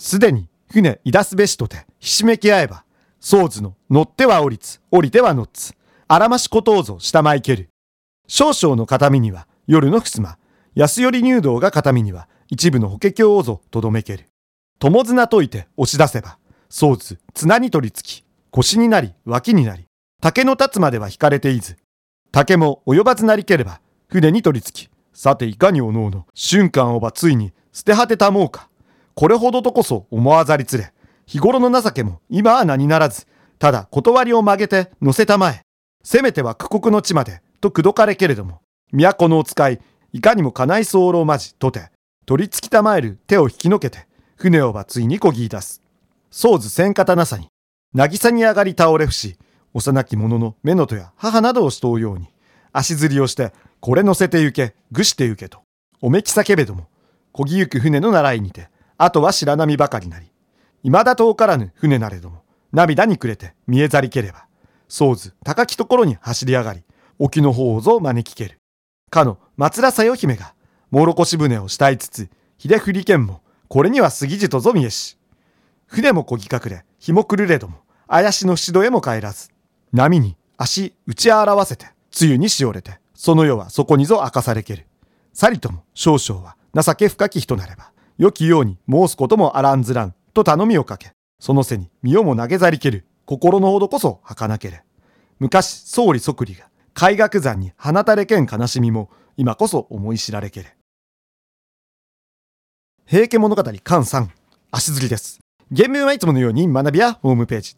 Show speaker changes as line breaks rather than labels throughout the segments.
すでに船いだすべしとてひしめき合えば、そうずの乗っては降りつ、降りては乗っつ、あらましことうぞ下まいける。少々の片身には夜の襖、安より入道が片身には一部の法華経をぞとどめける。友綱解いて押し出せば、そうず綱に取り付き、腰になり脇になり、竹の立つまでは引かれていず。竹も及ばずなりければ、船に取り付き、さていかにおのおの、瞬間をばついに捨て果てたもうか。これほどとこそ思わざりつれ、日頃の情けも今は何ならず、ただ断りを曲げて乗せたまえ。せめては苦国の地まで、と口説かれけれども、都のお使い、いかにも金井候まじとて、取り付きたまえる手を引きのけて、船をばついにこぎ出す。そうずせんかたなさに、渚に上がり倒れ伏し、幼き者の目のとや母などをしとうように、足ずりをして、これ乗せて行け、ぐして行けと、おめき叫べども、こぎゆく船の習いにて、あとは白波ばかりなり、未だ遠からぬ船なれども、涙にくれて見えざりければ、そうず高きところに走り上がり、沖の方をぞ招きける。かの松田さよ姫が、もろこし船を慕いつつ、秀振り剣も、これには過ぎじとぞ見えし。船もこぎ隠れ、日も来るれども、怪しの節度へも帰らず、波に足打ち表せて、梅雨にしおれて、その世はそこにぞ明かされける。さりとも少々は情け深き人なれば、良きように申すこともあらんずらん、と頼みをかけ、その背に身をも投げざりける、心のほどこそ儚けれ。昔、総理即理が、海岳山に放たれけん悲しみも、今こそ思い知られけれ。平家物語巻3、足摺りです。原文はいつものように学びやホームページ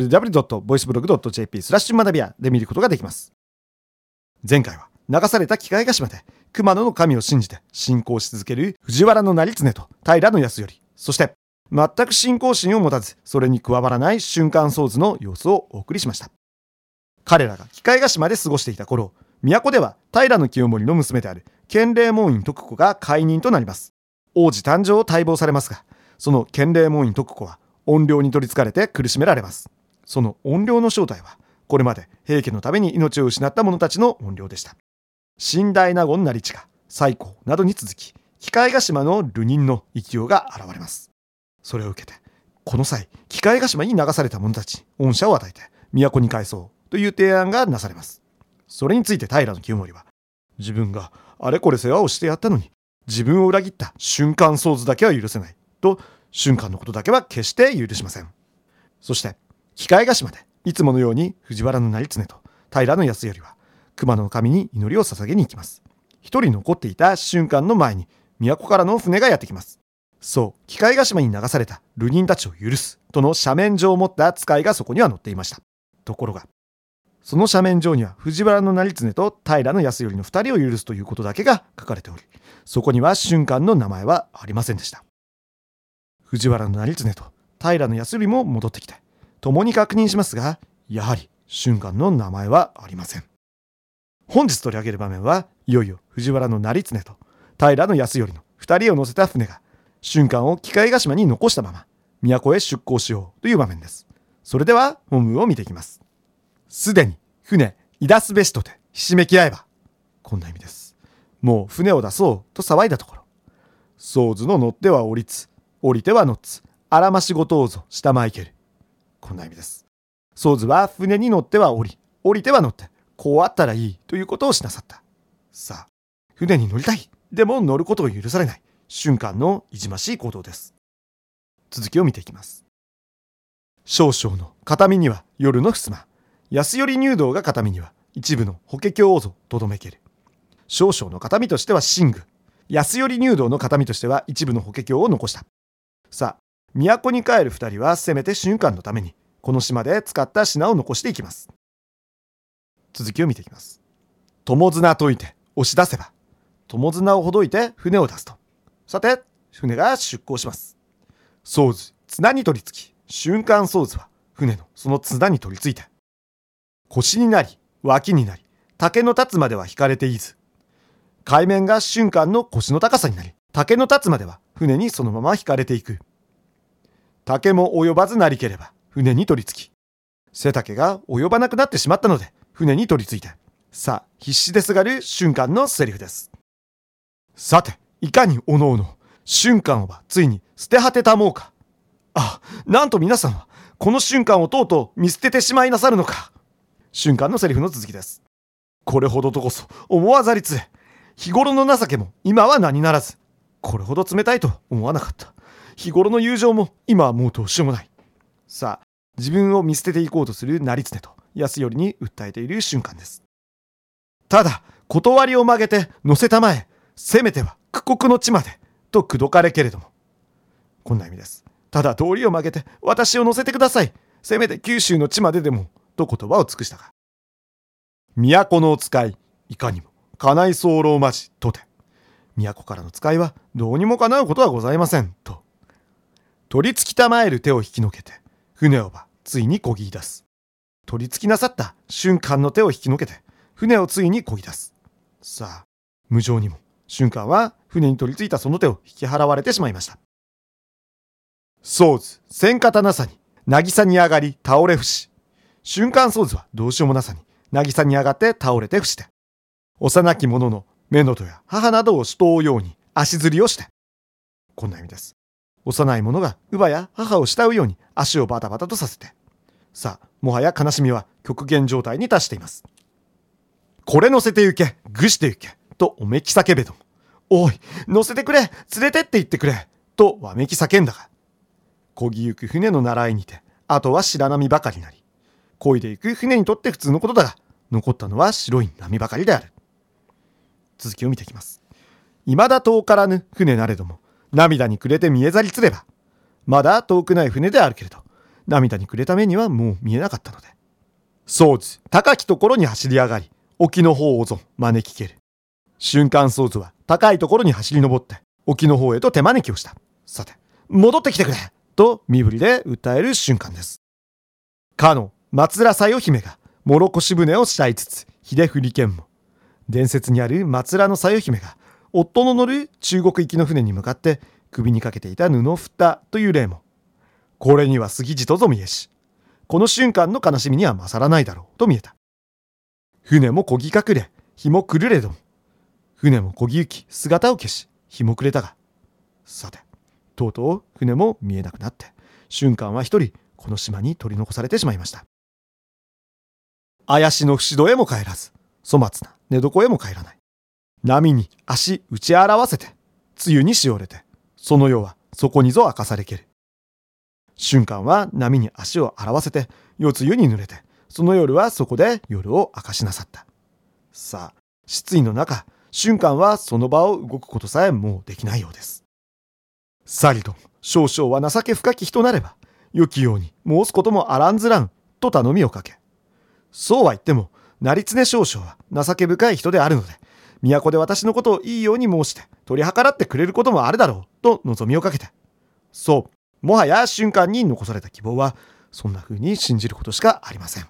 www.voiceblog.jp 学びやで見ることができます。前回は流された機械ヶ島で熊野の神を信じて信仰し続ける藤原成経と平康頼、そして全く信仰心を持たずそれに加わらない瞬間僧図の様子をお送りしました。彼らが機械ヶ島で過ごしていた頃、都では平清盛の娘である建礼門院徳子が懐妊となります。王子誕生を待望されますが、その建礼門院徳子は怨霊に取りつかれて苦しめられます。その怨霊の正体は、これまで平家のために命を失った者たちの怨霊でした。寝台納言成親、西光などに続き、機械ヶ島の流人の勢いが現れます。それを受けて、この際、機械ヶ島に流された者たちに恩赦を与えて、都に帰そうという提案がなされます。それについて平清盛は、自分があれこれ世話をしてやったのに、自分を裏切った瞬間僧図だけは許せない。と瞬間のことだけは決して許しません。そして機械ヶ島でいつものように藤原成経と平康頼は熊野の神に祈りを捧げに行きます。一人残っていた瞬間の前に都からの船がやってきます。そう、機械ヶ島に流された流人たちを許すとの赦免状を持った使いがそこには乗っていました。ところがその赦免状には藤原成経と平康頼の二人を許すということだけが書かれており、そこには瞬間の名前はありませんでした。藤原成経と平康頼も戻ってきて共に確認しますが、やはり瞬間の名前はありません。本日取り上げる場面はいよいよ藤原成経と平康頼の2人を乗せた船が瞬間を機械ヶ島に残したまま都へ出港しようという場面です。それでは本文を見ていきます。すでに船いだすべしとてひしめき合えば、こんな意味です。もう船を出そうと騒いだところ、僧図の乗っては降りつ、降りては乗っつ、あらましごとうぞ下まいける。こんな意味です。僧図は船に乗っては降り、降りては乗って、こうあったらいいということをしなさった。さあ、船に乗りたい、でも乗ることを許されない瞬間のいじましい行動です。続きを見ていきます。少々の片身には夜の襖、安より入道が片身には一部の法華経をぞとどめける。少々の片身としては真具、安より入道の片身としては一部の法華経を残した。さあ、都に帰る二人はせめて瞬間のためにこの島で使った品を残していきます。続きを見ていきます。友綱解いて押し出せば、友綱をほどいて船を出すと、さて船が出港します。僧図綱に取り付き、瞬間僧図は船のその綱に取り付いて、腰になり脇になり竹の立つまでは引かれていず、海面が瞬間の腰の高さになり、竹の立つまでは船にそのまま引かれていく。竹も及ばずなりければ船に取り付き、背丈が及ばなくなってしまったので船に取り付いて、さあ必死ですがる瞬間のセリフです。さていかにおのおの瞬間はついに捨て果てたもうか。 なんと皆さんはこの瞬間をとうとう見捨ててしまいなさるのか。瞬間のセリフの続きです。これほどとこそ思わざりつれ、日頃の情けも今は何ならず、これほど冷たいと思わなかった。日頃の友情も今はもうどうしようもない。さあ、自分を見捨てていこうとする成常と安頼に訴えている瞬間です。ただ断りを曲げて乗せたまえ、せめては苦国の地までと口説かれけれども、こんな意味です。ただ道理を曲げて私を乗せてください、せめて九州の地まででもと言葉を尽くしたが、都のお使いいかにも叶い候まじとて、都からの使いはどうにも叶うことはございませんと、取り付きたまえる手を引きのけて船をばついに漕ぎ出す。取り付きなさった瞬間の手を引きのけて船をついに漕ぎ出す。さあ、無情にも瞬間は船に取り付いたその手を引き払われてしまいました。宗図千方なさに渚に上がり倒れ伏し、瞬間宗図はどうしようもなさに渚に上がって倒れて伏して、幼き者の乳母や母などを慕うように足ずりをして、こんな意味です。幼い者が乳母や母を慕うように足をバタバタとさせて、さあもはや悲しみは極限状態に達しています。これ乗せて行け、愚して行けとおめき叫べども、おい乗せてくれ、連れてって言ってくれとわめき叫んだが、漕ぎゆく船の習いにて、あとは白波ばかりなり、漕いでいく船にとって普通のことだが、残ったのは白い波ばかりである。続きを見ていきます。未だ遠からぬ船なれども、涙に暮れて見えざりつれば、まだ遠くない船であるけれど、涙に暮れた目にはもう見えなかったので、宗図高きところに走り上がり、沖の方をぞ招きける。瞬間宗図は高いところに走り上って沖の方へと手招きをした。さて、戻ってきてくれと身振りで訴える瞬間です。かの松浦小夜姫が諸腰舟を慕いつつ秀振り剣も、伝説にある松浦の小夜姫が夫の乗る中国行きの船に向かって首にかけていた布を振ったという例も、これには過ぎじとぞ見えし、この瞬間の悲しみには勝らないだろうと見えた。船も漕ぎ隠れ日も暮るれども、船も漕ぎ行き姿を消し日も暮れたが、さてとうとう船も見えなくなって、瞬間は一人この島に取り残されてしまいました。怪しの節戸へも帰らず、粗末な寝床へも帰らない。波に足打ち表せて、梅雨にしおれて、その世はそこにぞ明かされける。瞬間は波に足を洗わせて、夜露に濡れて、その夜はそこで夜を明かしなさった。さあ、失意の中、瞬間はその場を動くことさえもうできないようです。さりと少々は情け深き人なれば、良きように申すこともあらんずらんと頼みをかけ、そうは言っても成常少々は情け深い人であるので、都で私のことをいいように申して取り計らってくれることもあるだろうと望みをかけて、そう、もはや瞬間に残された希望はそんな風に信じることしかありません。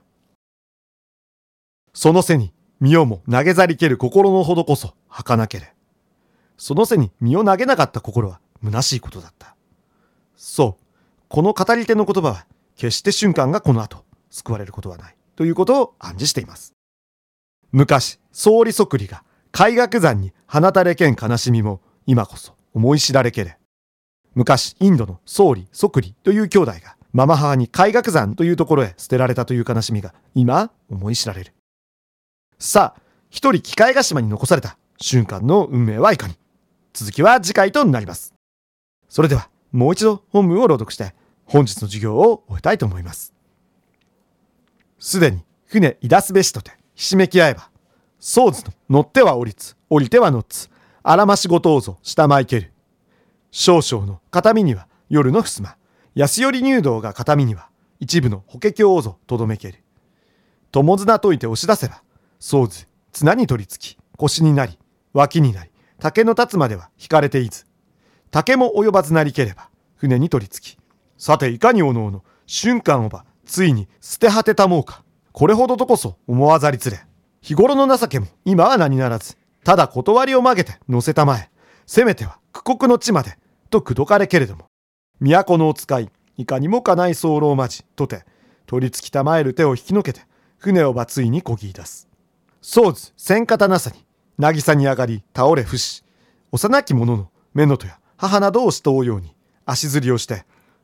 その背に身をも投げ去りける心のほどこそ儚けれ。その背に身を投げなかった心は虚しいことだった。そう、この語り手の言葉は決して瞬間がこの後救われることはないということを暗示しています。昔総理即利が海岳山に放たれけん悲しみも今こそ思い知られけれ。昔インドの総理即利という兄弟がママ母に海岳山というところへ捨てられたという悲しみが今思い知られる。さあ、一人機械ヶ島に残された瞬間の運命はいかに。続きは次回となります。それではもう一度本文を朗読して本日の授業を終えたいと思います。すでに船いだすべしとてひしめき合えば、宗図の乗っては降りつ降りては乗っつ、あらましごとうぞ下まいける。少々の片身には夜の襖、安頼入道が片身には一部の法華経をぞとどめける。友綱解いて押し出せば、宗図綱に取り付き腰になり脇になり、竹の立つまでは引かれていず、竹も及ばずなりければ船に取り付き、さていかにおのおの瞬間をばついに捨て果てたもうか。これほどとこそ思わざりつれ、日頃の情けも今は何ならず、ただ断りを曲げて乗せたまえ、せめては苦国の地までと口説かれけれども、都のお使いいかにも叶い候まじとて取り付きたまえる手を引きのけて船をばついに漕ぎ出す。宗図千方なさに渚に上がり倒れ伏し、幼き者の乳母や母などを慕うように足ずりをして、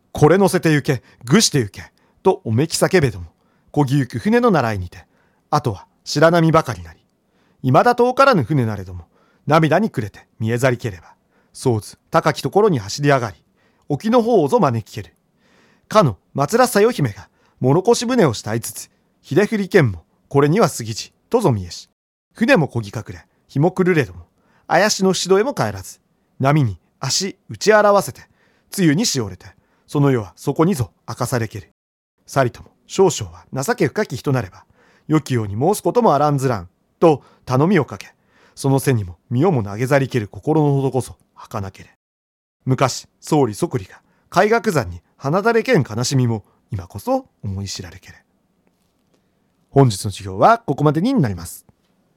これ乗せて行け、ぐして行け、とおめき叫べども、こぎゆく船の習いにて、あとは白波ばかりなり、未だ遠からぬ船なれども、涙に暮れて見えざりければ、そうず高きところに走り上がり、沖の方をぞ招きける。かの松らさよ姫が、物腰船をしたいつつ、ひれふりけんも、これには過ぎじ、とぞ見えし、船もこぎ隠れ、日もくるれども、あやしのしどえも帰らず、波に足打ち表わせて、つゆにしおれて、その世はそこにぞ明かされける。さりとも少々は情け深き人なれば、良きように申すこともあらんずらん、と頼みをかけ、その背にも身をも投げざりける心のほどこそ儚けれ。昔、総理即利が海岳山に放たれけん悲しみも、今こそ思い知られけれ。本日の授業はここまでになります。